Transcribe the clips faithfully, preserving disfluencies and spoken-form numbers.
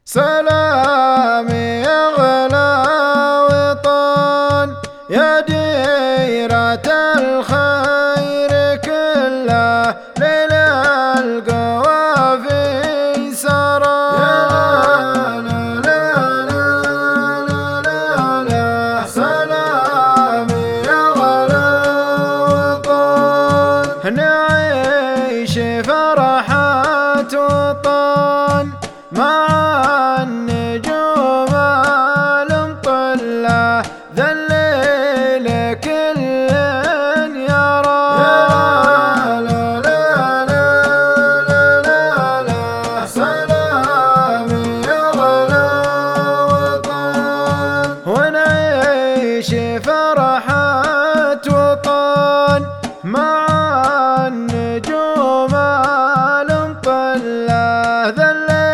سلامي أغلى وطن يا ديرة الخير كله ليل القوافي سرى سلامي أغلى وطن نعيش فرحة وطن مع النجوم المطلة ذا الليل كل يرى لا لا لا لا لا سلامي أغلى وطن ونعيش فرحة وطن مع النجوم المطلة ذا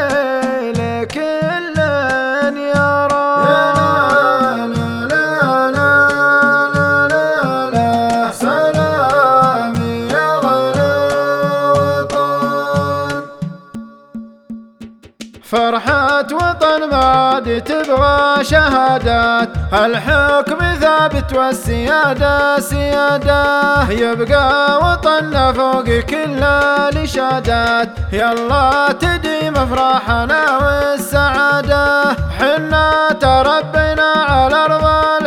فرحة وطن ما عاد تبغى شهادات، الحكم ثابت والسيادة سيادة، يبقى وطننا فوق كل الإشادات، يلا تديم افراحنا والسعادة، حنا تربينا على أرض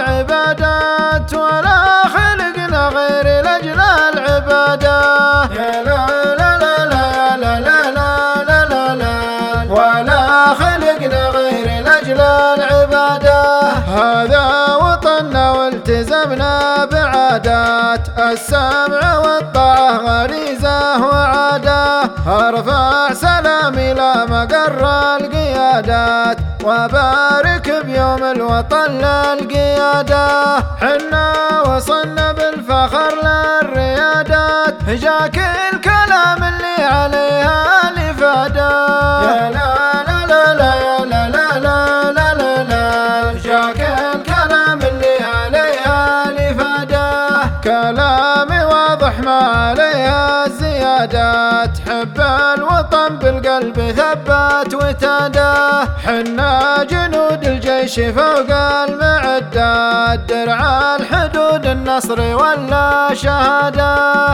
العبادات ولا خلقنا غير لأجل العبادة. يا لا لا لا لا لا لا لا لا لا ولا خلقنا غير لأجل العبادة، هذا وطننا والتزمنا بعادات، السمع والطاعة غريزة وعادة، ارفع سلامي إلى مقر القيادات وبارك بيوم الوطن للقيادة، حنا وصلنا بالفخر للريادات، جاك الكلام اللي عليها الإفادة. يا لا لا لا لا لا لا لا لا لا لا جاك الكلام اللي عليها الإفادة، كلامي واضح ما عليها الزيادات، حب الوطن بالقلب ثبات وتاده، حنا جنود الجيش فوق المعدات، درع الحدود النصر ولا شهادة،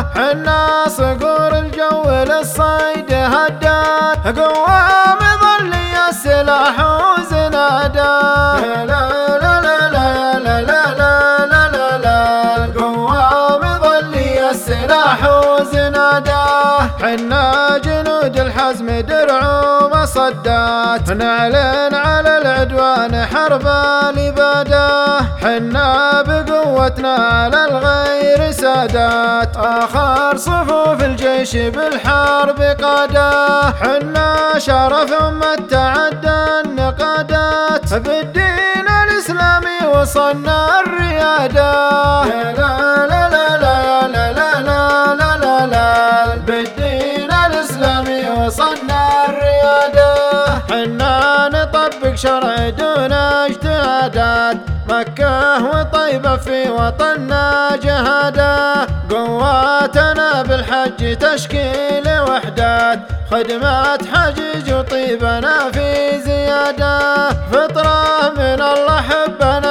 حنا صقور الجو للصيد هدات، قوام ظلي السلاح وزناده. لا لا لا لا لا لا لا لا لا قوام ظلي السلاح وزناده، حنا جنود الحزم درع ومصدات، نعلن على العدوان حرب الإبادة، حنا بقوتنا على الغير سادات، آخر صفوف الجيش بالحرب قادة، حنا شرف أمة تعدى النقادات، بالدين الإسلامي وصلنا الريادة. لا لا لا لا لا لا لا لا لا لا بالدين الإسلامي وصلنا الريادة، حنا نطبق شرع دون اجتهادات، مكة وطيبة في وطننا جهادة، قواتنا بالحج تشكيل وحدات، خدمات حجيج وطيبنا في زيادة، فطرة من الله حبنا